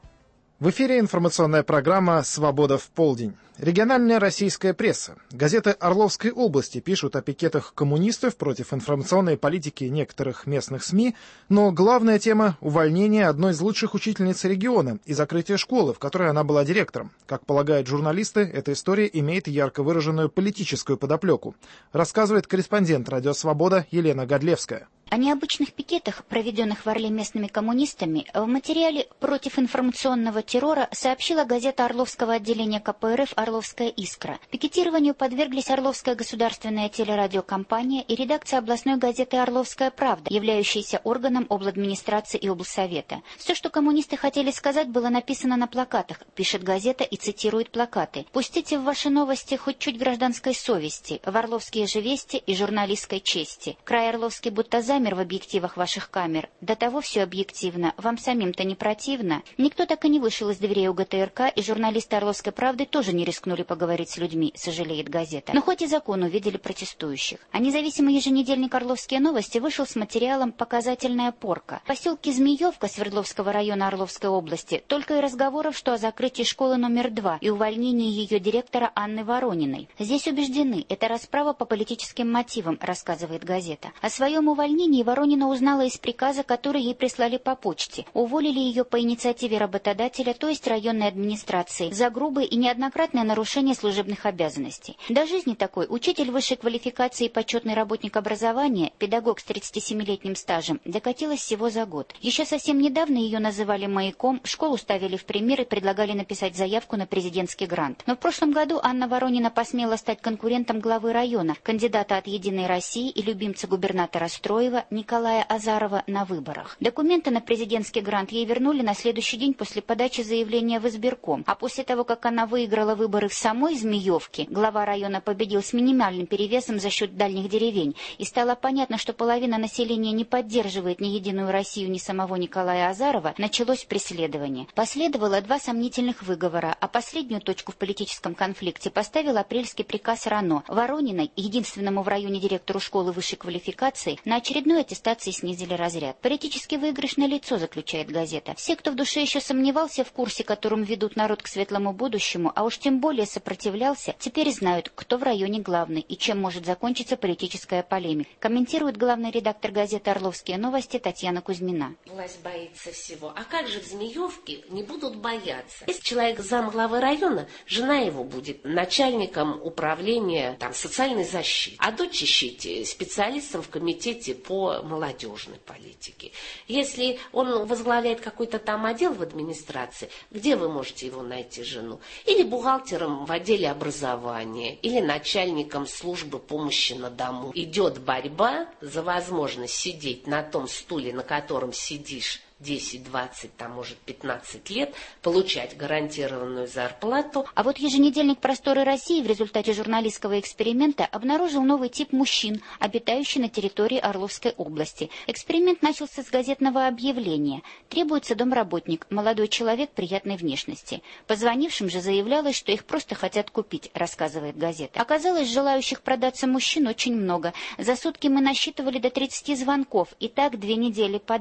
A: В эфире информационная программа «Свобода в полдень». Региональная российская пресса. Газеты Орловской области пишут о пикетах коммунистов против информационной политики некоторых местных СМИ, но главная тема – увольнение одной из лучших учительниц региона и закрытие школы, в которой она была директором. Как полагают журналисты, эта история имеет ярко выраженную политическую подоплеку, рассказывает корреспондент «Радио Свобода» Елена Годлевская.
B: О необычных пикетах, проведенных в Орле местными коммунистами, в материале «Против информационного террора» сообщила газета Орловского отделения ка пэ эр эф «Орловская искра». Пикетированию подверглись Орловская государственная телерадиокомпания и редакция областной газеты «Орловская правда», являющаяся органом обладминистрации и облсовета. Все, что коммунисты хотели сказать, было написано на плакатах, пишет газета и цитирует плакаты. «Пустите в ваши новости хоть чуть гражданской совести, в орловские же вести и журналистской чести. Край Орловский будто замер в объективах ваших камер. До того все объективно. Вам самим-то не противно?» Никто так и не вышел из дверей у гэ тэ эр ка, и журналисты «Орловской правды» тоже не рискнули поговорить с людьми, сожалеет газета. Но хоть и закон увидели протестующих. А независимый еженедельник «Орловские новости» вышел с материалом «Показательная порка». В поселке Змеевка Свердловского района Орловской области только и разговоров, что о закрытии школы номер два и увольнении ее директора Анны Ворониной. Здесь убеждены, это расправа по политическим мотивам, рассказывает газета. О своем увольнении Воронина узнала из приказа, который ей прислали по почте. Уволили ее по инициативе работодателя, то есть районной администрации, за грубые и неоднократное нарушение служебных обязанностей. До жизни такой учитель высшей квалификации и почетный работник образования, педагог с тридцатисемилетним стажем, докатилась всего за год. Еще совсем недавно ее называли маяком, школу ставили в пример и предлагали написать заявку на президентский грант. Но в прошлом году Анна Воронина посмела стать конкурентом главы района, кандидата от «Единой России» и любимца губернатора Строева Николая Азарова на выборах. Документы на президентский грант ей вернули на следующий день после подачи заявления в избирком. А после того, как она выиграла выборы в самой Змеевке, глава района победил с минимальным перевесом за счет дальних деревень. И стало понятно, что половина населения не поддерживает ни «Единую Россию», ни самого Николая Азарова, началось преследование. Последовало два сомнительных выговора, а последнюю точку в политическом конфликте поставил апрельский приказ РАНО. Ворониной, единственному в районе директору школы высшей квалификации, на очередной аттестации снизили разряд. Политически выигрышное лицо, заключает газета. Все, кто в душе еще сомневался в курсе, которым ведут народ к светлому будущему, а уж тем более сопротивлялся, теперь знают, кто в районе главный и чем может закончиться политическая полемика. Комментирует главный редактор газеты «Орловские новости» Татьяна Кузьмина.
C: Власть боится всего. А как же в Змеевке не будут бояться? Если человек замглавы района, жена его будет начальником управления там, социальной защиты, а дочь ищите специалистом в комитете по молодежной политике. Если он возглавляет какой-то там отдел в администрации, где вы можете его найти, жену? Или бухгалтером в отделе образования, или начальником службы помощи на дому. Идет борьба за возможность сидеть на том стуле, на котором сидишь десять, двадцать, там, может, пятнадцать лет, получать гарантированную зарплату.
B: А вот еженедельник «Просторы России» в результате журналистского эксперимента обнаружил новый тип мужчин, обитающий на территории Орловской области. Эксперимент начался с газетного объявления. Требуется домработник, молодой человек приятной внешности. Позвонившим же заявлялось, что их просто хотят купить, рассказывает газета. Оказалось, желающих продаться мужчин очень много. За сутки мы насчитывали до тридцати звонков, и так две недели подряд.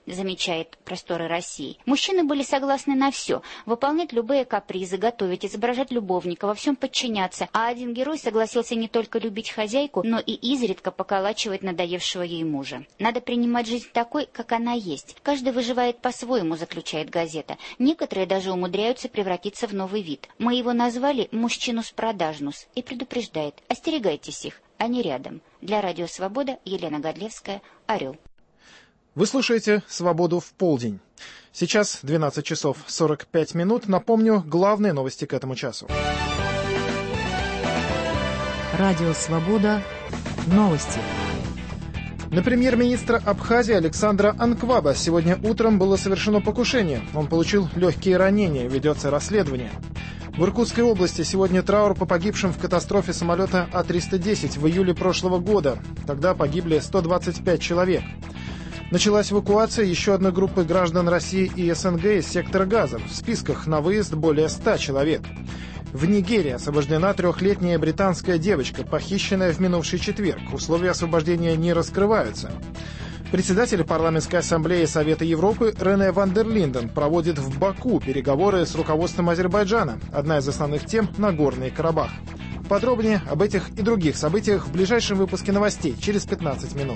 B: замечает «Просторы России». Мужчины были согласны на все, выполнять любые капризы, готовить, изображать любовника, во всем подчиняться, а один герой согласился не только любить хозяйку, но и изредка поколачивать надоевшего ей мужа. Надо принимать жизнь такой, как она есть. Каждый выживает по-своему, заключает газета. Некоторые даже умудряются превратиться в новый вид. Мы его назвали «мужчинус-продажнус» и предупреждает: остерегайтесь их, они рядом. Для Радио Свобода Елена Годлевская, Орел.
A: Вы слушаете «Свободу в полдень». Сейчас двенадцать часов сорок пять минут. Напомню, главные новости к этому часу.
F: Радио «Свобода». Новости.
A: На премьер-министра Абхазии Александра Анкваба сегодня утром было совершено покушение. Он получил легкие ранения, ведется расследование. В Иркутской области сегодня траур по погибшим в катастрофе самолета А триста десять в июле прошлого года. Тогда погибли сто двадцать пять человек. Началась эвакуация еще одной группы граждан России и СНГ из сектора Газа. В списках на выезд более ста человек. В Нигерии освобождена трехлетняя британская девочка, похищенная в минувший четверг. Условия освобождения не раскрываются. Председатель парламентской ассамблеи Совета Европы Рене ван дер Линден проводит в Баку переговоры с руководством Азербайджана. Одна из основных тем – Нагорный Карабах. Подробнее об этих и других событиях в ближайшем выпуске новостей через пятнадцать минут.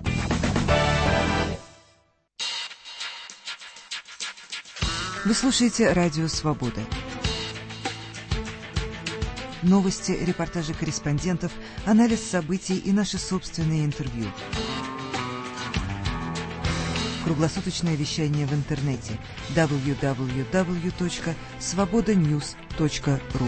F: Вы слушаете Радио Свобода. Новости, репортажи корреспондентов, анализ событий и наши собственные интервью. Круглосуточное вещание в интернете дабл ю дабл ю дабл ю точка свобода ньюс точка ру.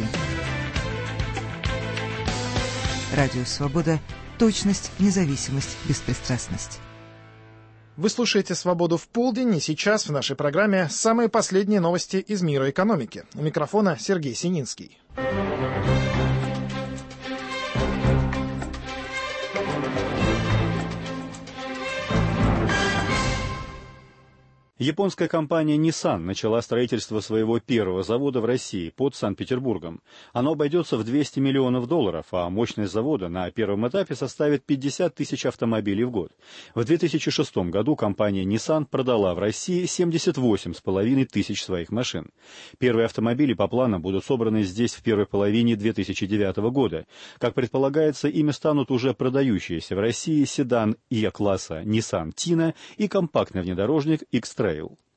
F: Радио Свобода. Точность, независимость, беспристрастность.
A: Вы слушаете «Свободу в полдень», и сейчас в нашей программе самые последние новости из мира экономики. У микрофона Сергей Сининский.
D: Японская компания Nissan начала строительство своего первого завода в России под Санкт-Петербургом. Оно обойдется в двести миллионов долларов, а мощность завода на первом этапе составит пятьдесят тысяч автомобилей в год. В две тысячи шестом году компания Nissan продала в России семьдесят восемь с половиной тысяч своих машин. Первые автомобили по планам будут собраны здесь в первой половине две тысячи девятого года. Как предполагается, ими станут уже продающиеся в России седан E-класса Nissan Tina и компактный внедорожник X-Trail.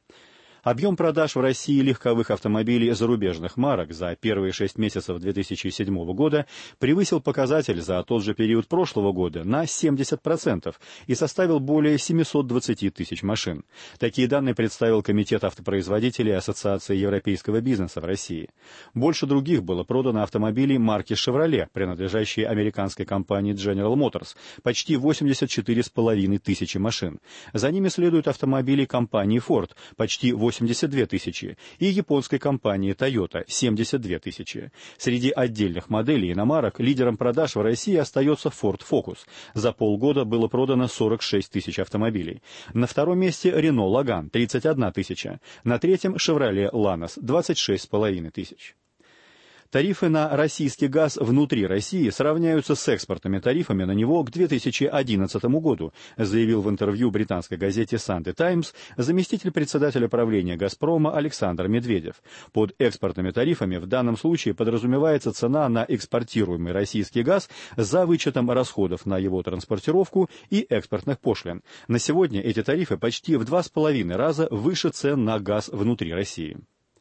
D: Объем продаж в России легковых автомобилей зарубежных марок за первые шесть месяцев две тысячи седьмого года превысил показатель за тот же период прошлого года на семьдесят процентов и составил более семьсот двадцать тысяч машин. Такие данные представил Комитет автопроизводителей Ассоциации европейского бизнеса в России. Больше других было продано автомобилей марки Chevrolet, принадлежащей американской компании General Motors, почти восемьдесят четыре с половиной тысячи машин. За ними следуют автомобили компании Ford, почти восемьдесят две тысячи, и японской компании Toyota, семьдесят две тысячи. Среди отдельных моделей иномарок лидером продаж в России остается Ford Focus. За полгода было продано сорок шесть тысяч автомобилей. На втором месте Renault Logan, тридцать одна тысяча. На третьем Chevrolet Lanos, двадцать шесть с половиной тысяч. Тарифы на российский газ внутри России сравняются с экспортными тарифами на него к две тысячи одиннадцатому году, заявил в интервью британской газете Sunday Times заместитель председателя правления «Газпрома» Александр Медведев. Под экспортными тарифами в данном случае подразумевается цена на экспортируемый российский газ за вычетом расходов на его транспортировку и экспортных пошлин. На сегодня эти тарифы почти в два с половиной раза выше цен на газ внутри России.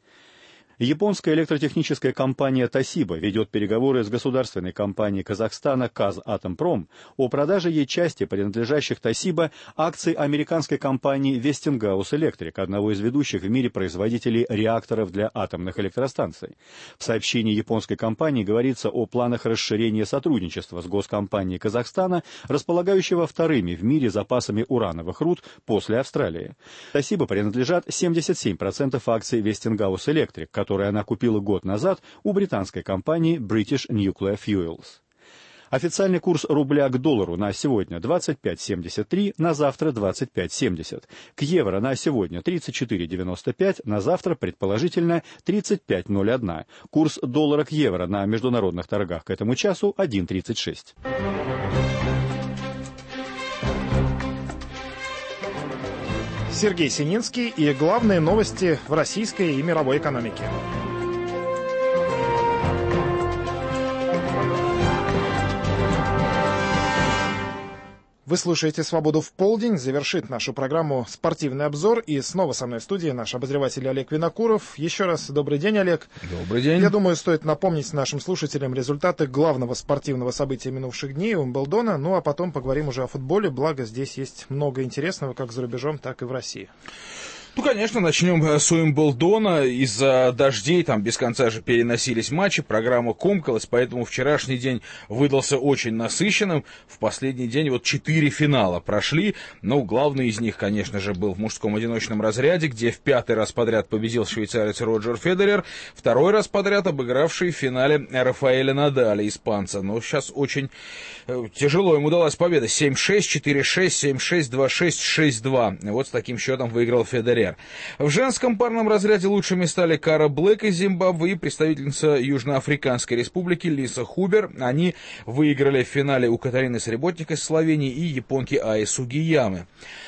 D: Японская электротехническая компания Toshiba ведет переговоры с государственной компанией Казахстана Казатомпром о продаже ей части, принадлежащих Toshiba, акций американской компании Westinghouse Electric, одного из ведущих в мире производителей реакторов для атомных электростанций. В сообщении японской компании говорится о планах расширения сотрудничества с госкомпанией Казахстана, располагающего вторыми в мире запасами урановых руд после Австралии. Toshiba принадлежат семьдесят семь процентов акций Westinghouse Electric, которые она купила год назад у британской компании British Nuclear Fuels. Официальный курс рубля к доллару на сегодня двадцать пять семьдесят три, на завтра двадцать пять семьдесят. К евро на сегодня тридцать четыре девяносто пять, на завтра предположительно тридцать пять ноль один. Курс доллара к евро на международных торгах к этому часу один тридцать шесть.
A: Сергей Сининский и главные новости в российской и мировой экономике. Вы слушаете «Свободу в полдень». Завершит нашу программу «Спортивный обзор». И снова со мной в студии наш обозреватель Олег Винокуров. Еще раз добрый день, Олег.
E: Добрый день.
A: Я думаю, стоит напомнить нашим слушателям результаты главного спортивного события минувших дней Уимблдона. Ну, а потом поговорим уже о футболе. Благо, здесь есть много интересного как за рубежом, так и в России.
E: Ну, конечно, начнем с Уимблдона. Из-за дождей там без конца же переносились матчи, программа комкалась, поэтому вчерашний день выдался очень насыщенным. В последний день вот четыре финала прошли. Ну, главный из них, конечно же, был в мужском одиночном разряде, где в пятый раз подряд победил швейцарец Роджер Федерер, второй раз подряд обыгравший в финале Рафаэля Надаля, испанца. Но сейчас очень тяжело ему удалась победа. семь шесть, четыре шесть, семь шесть, два шесть, шесть два. Вот с таким счетом выиграл Федерер. В женском парном разряде лучшими стали Кара Блэк из Зимбабве и представительница Южноафриканской республики Лиса Хубер. Они выиграли в финале у Катарины Среботник из Словении и японки Аи Сугиямы.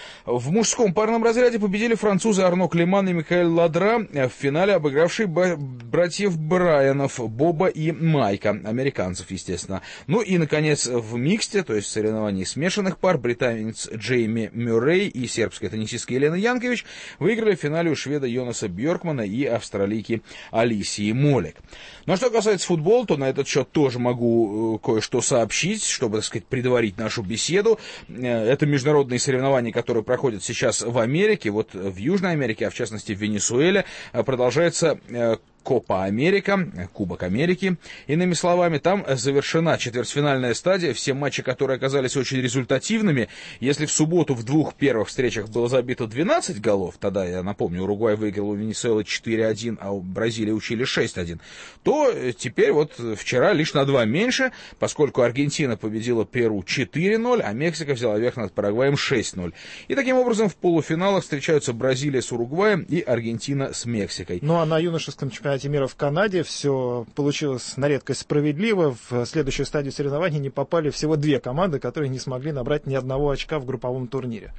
E: В мужском парном разряде победили французы Арно Климан и Микаэль Ладра, в финале обыгравшие братьев Брайанов, Боба и Майка, американцев, естественно. Ну и, наконец, в миксте, то есть в соревновании смешанных пар, британец Джейми Мюррей и сербская теннисистка Елена Янкович выиграли в финале у шведа Йонаса Бьоркмана и австралийки Алисии Молик. Ну а что касается футбола, то на этот счет тоже могу кое-что сообщить, чтобы, так сказать, предварить нашу беседу. Это международные соревнования, которые проходят сейчас в Америке, вот в Южной Америке, а в частности в Венесуэле, продолжается Копа Америка, Кубок Америки. Иными словами, там завершена четвертьфинальная стадия. Все матчи, которые оказались очень результативными. Если в субботу в двух первых встречах было забито двенадцать голов, тогда, я напомню, Уругвай выиграл у Венесуэлы четыре один, а у Бразилии у Чили шесть один, то теперь вот вчера лишь на два меньше, поскольку Аргентина победила Перу четыре ноль, а Мексика взяла верх над Парагваем шесть ноль. И таким образом в полуфиналах встречаются Бразилия с Уругваем и Аргентина с Мексикой.
A: Ну а на юношеском чемпионате мира в Канаде все получилось на редкость справедливо. В следующую стадию соревнований не попали всего две команды, которые не смогли набрать ни одного очка в групповом турнире.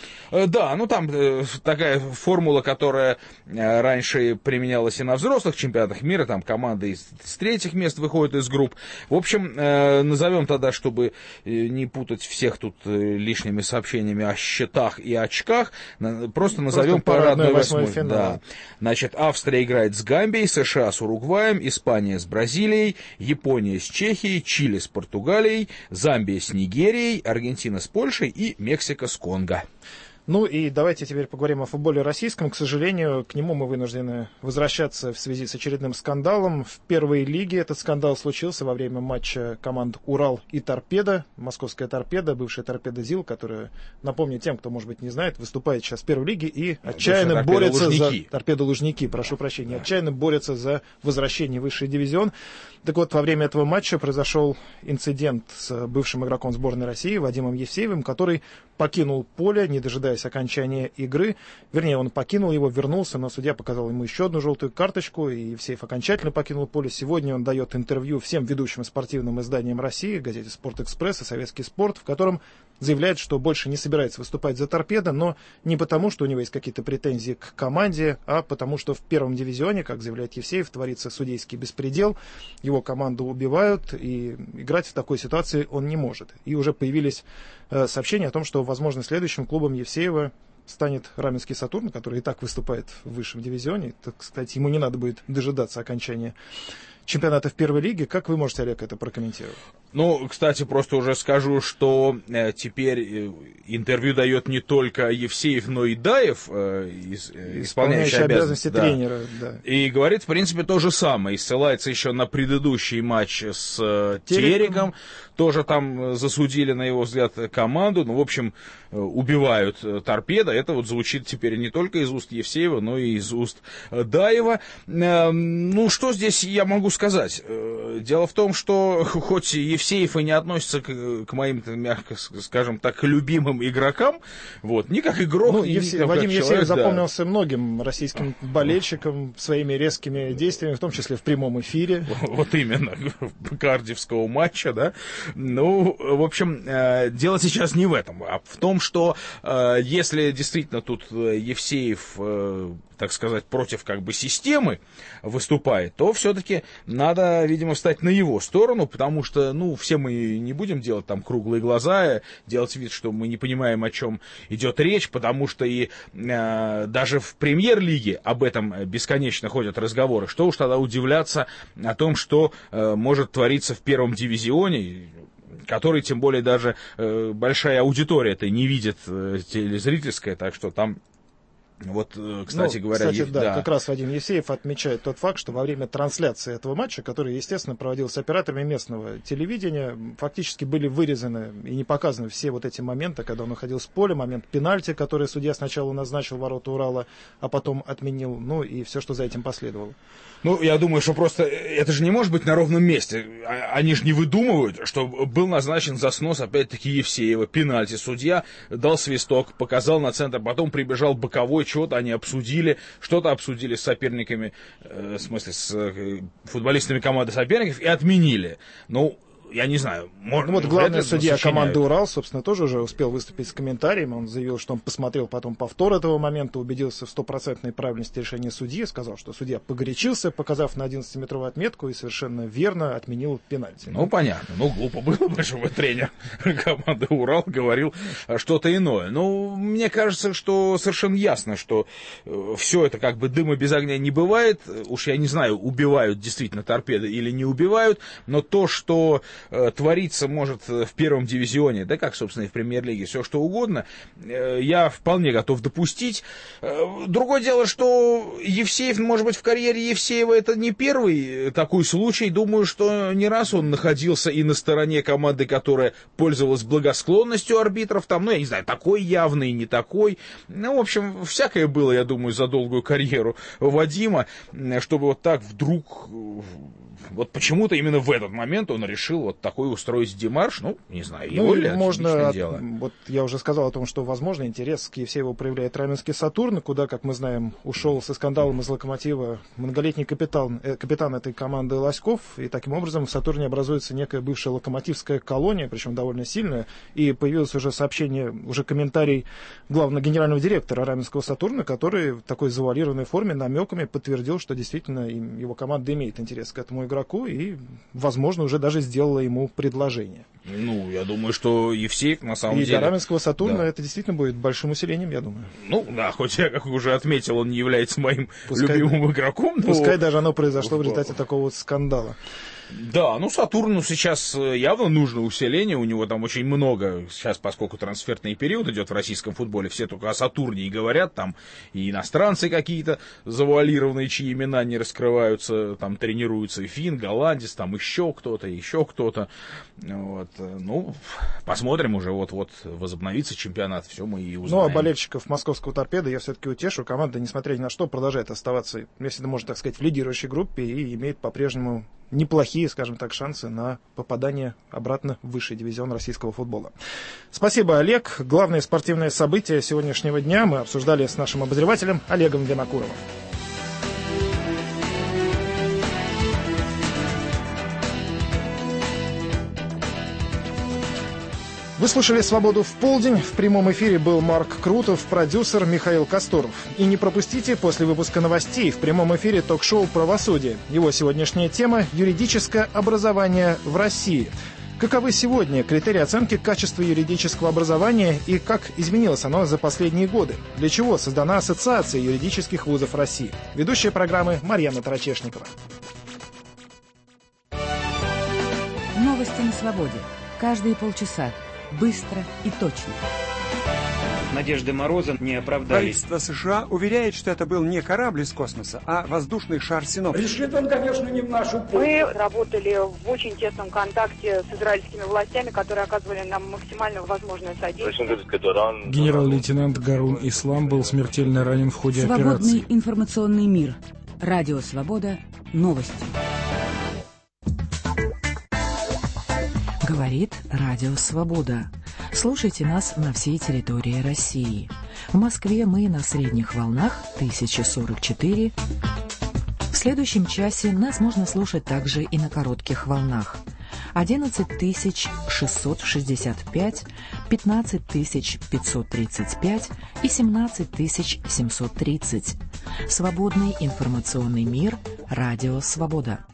E: Да, ну там э, такая формула, которая э, раньше применялась и на взрослых чемпионатах мира, там команды из, с третьих мест выходят из групп. В общем, э, назовем тогда, чтобы э, не путать всех тут э, лишними сообщениями о счетах и очках, на, просто назовем парадной восьмой. Да. Значит, Австрия играет с Гамбией, США с Уругваем, Испания с Бразилией, Япония с Чехией, Чили с Португалией, Замбия с Нигерией, Аргентина с Польшей и Мексика с Конго.
A: Ну и давайте теперь поговорим о футболе российском. К сожалению, к нему мы вынуждены возвращаться в связи с очередным скандалом. В первой лиге этот скандал случился во время матча команд «Урал» и «Торпедо». Московская «Торпедо», бывшая «Торпедо ЗИЛ», которая, напомню тем, кто, может быть, не знает, выступает сейчас в первой лиге и отчаянно борется за... «Торпедо Лужники», прошу прощения. Отчаянно борется за возвращение в высший дивизион. Так вот, во время этого матча произошел инцидент с бывшим игроком сборной России Вадимом Евсеевым, который покинул поле, не дожидаясь окончания игры. Вернее, он покинул его, вернулся, но судья показал ему еще одну желтую карточку, и Евсеев окончательно покинул поле. Сегодня он дает интервью всем ведущим спортивным изданиям России, газете «Спортэкспресс» и «Советский спорт», в котором заявляет, что больше не собирается выступать за «Торпедо», но не потому, что у него есть какие-то претензии к команде, а потому, что в первом дивизионе, как заявляет Евсеев, творится судейский беспредел, его команду убивают, и играть в такой ситуации он не может. И уже появились э, сообщения о том, что, возможно, следующим клубом Евсеева станет Раменский «Сатурн», который и так выступает в высшем дивизионе. Так, кстати, ему не надо будет дожидаться окончания чемпионата в первой лиге. Как вы можете, Олег, это прокомментировать?
E: Ну, кстати, просто уже скажу, что э, теперь э, интервью дает не только Евсеев, но и Даев, э, из, э, исполняющий обязанности, обязанности да. тренера. Да. И говорит, в принципе, то же самое. И ссылается еще на предыдущий матч с э, Тереком. Тереком. Тоже там засудили, на его взгляд, команду. Ну, в общем, э, убивают э, «Торпедо». Это вот звучит теперь не только из уст Евсеева, но и из уст э, Даева. Э, ну, что здесь я могу сказать? Э, Дело в том, что хоть Евсеев и не относится к, к моим, мягко скажем так, любимым игрокам, вот, ни как игрок,
A: ну,
E: ни
A: Евсе...
E: как
A: Вадим
E: человек,
A: Евсеев
E: да.
A: запомнился многим российским болельщикам своими резкими действиями, в том числе в прямом эфире.
E: Вот именно, кардиевского матча, да. Ну, в общем, дело сейчас не в этом, а в том, что если действительно тут Евсеев, так сказать, против как бы системы выступает, то все-таки надо, видимо, встать на его сторону, потому что, ну, все мы не будем делать там круглые глаза, делать вид, что мы не понимаем, о чем идет речь, потому что и э, даже в премьер-лиге об этом бесконечно ходят разговоры. Что уж тогда удивляться о том, что э, может твориться в первом дивизионе, который, тем более, даже э, большая аудитория-то не видит э, телезрительская, так что там... Вот, кстати
A: ну,
E: говоря...
A: Кстати,
E: Ев...
A: да,
E: да,
A: как раз Вадим Евсеев отмечает тот факт, что во время трансляции этого матча, который, естественно, проводился операторами местного телевидения, фактически были вырезаны и не показаны все вот эти моменты, когда он уходил с поля, момент пенальти, который судья сначала назначил ворота Урала, а потом отменил, ну и все, что за этим последовало.
E: Ну, я думаю, что просто это же не может быть на ровном месте. Они же не выдумывают, что был назначен за снос, опять-таки, Евсеева, пенальти. Судья дал свисток, показал на центр, потом прибежал боковой, что-то они обсудили, что-то обсудили с соперниками, э, в смысле, с э, футболистами команды соперников и отменили. Ну, я не знаю. Может,
A: ну вот главный судья
E: сочиняют.
A: команды «Урал», собственно, тоже уже успел выступить с комментарием. Он заявил, что он посмотрел потом повтор этого момента, убедился в стопроцентной правильности решения судьи, сказал, что судья погорячился, показав на одиннадцатиметровую отметку и совершенно верно отменил пенальти.
E: Ну, понятно. Ну, глупо было бы, чтобы тренер команды «Урал» говорил что-то иное. Ну, мне кажется, что совершенно ясно, что все это как бы дыма без огня не бывает. Уж я не знаю, убивают действительно торпеды или не убивают, но то, что творится может в первом дивизионе, да как, собственно, и в премьер-лиге, все что угодно, я вполне готов допустить. Другое дело, что Евсеев, может быть, в карьере Евсеева это не первый такой случай. Думаю, что не раз он находился и на стороне команды, которая пользовалась благосклонностью арбитров, там, ну, я не знаю, такой явный, не такой. Ну, в общем, всякое было, я думаю, за долгую карьеру Вадима, чтобы вот так вдруг... Вот почему-то именно в этот момент он решил вот такой устроить демарш, ну, не знаю, его
A: ну,
E: ли,
A: можно, от,
E: дело.
A: Вот я уже сказал о том, что, возможно, интерес к Евсееву проявляет Раменский «Сатурн», куда, как мы знаем, ушел со скандалом из «Локомотива» многолетний капитан, э, капитан этой команды Лоськов, и таким образом в «Сатурне» образуется некая бывшая локомотивская колония, причем довольно сильная, и появилось уже сообщение, уже комментарий главного генерального директора Раменского «Сатурна», который в такой завуалированной форме намеками подтвердил, что действительно его команда имеет интерес к этому игроку, и, возможно, уже даже сделала ему предложение.
E: Ну, я думаю, что Евсеев, на самом
A: и
E: деле...
A: И для Раменского «Сатурна»
E: да.
A: это действительно будет большим усилением, я думаю.
E: Ну, да, хоть я, как уже отметил, он не является моим
A: пускай,
E: любимым игроком. Но...
A: Пускай даже оно произошло в результате такого вот скандала.
E: Да, ну Сатурну сейчас явно нужно усиление, у него там очень много, сейчас, поскольку трансферный период идет в российском футболе, все только о Сатурне и говорят, там и иностранцы какие-то завуалированные, чьи имена не раскрываются, там тренируются и фин, голландец, там еще кто-то, еще кто-то, вот, ну, посмотрим уже, вот-вот возобновится чемпионат, все мы и узнаем.
A: Ну, а болельщиков московского «Торпеда» я все-таки утешу, команда, несмотря ни на что, продолжает оставаться, если можно так сказать, в лидирующей группе и имеет по-прежнему неплохие, скажем так, шансы на попадание обратно в высший дивизион российского футбола. Спасибо, Олег. Главные спортивные события сегодняшнего дня мы обсуждали с нашим обозревателем Олегом Винокуровым. Вы слушали «Свободу в полдень». В прямом эфире был Марк Крутов, продюсер Михаил Кастуров. И не пропустите после выпуска новостей в прямом эфире ток-шоу «Правосудие». Его сегодняшняя тема – юридическое образование в России. Каковы сегодня критерии оценки качества юридического образования и как изменилось оно за последние годы? Для чего создана Ассоциация юридических вузов России? Ведущая программы Марьяна Тарачешникова.
F: Новости на свободе. Каждые полчаса. Быстро и точно.
O: Надежды Мороза не оправдались.
G: Правительство США уверяет, что это был не корабль из космоса, а воздушный шар Синопсис.
K: Решит он, конечно, не в нашу пользу.
I: Мы работали в очень тесном контакте с израильскими властями, которые оказывали нам максимально возможное содействие.
J: Генерал-лейтенант Гарун Ислам был смертельно ранен в ходе
F: Свободный
J: операции.
F: Свободный информационный мир. Радио «Свобода». Новости. Говорит Радио Свобода. Слушайте нас на всей территории России. В Москве мы на средних волнах тысяча сорок четыре. В следующем часе нас можно слушать также и на коротких волнах. одиннадцать тысяч шестьсот шестьдесят пять, пятнадцать тысяч пятьсот тридцать пять и семнадцать тысяч семьсот тридцать. Свободный информационный мир. Радио Свобода.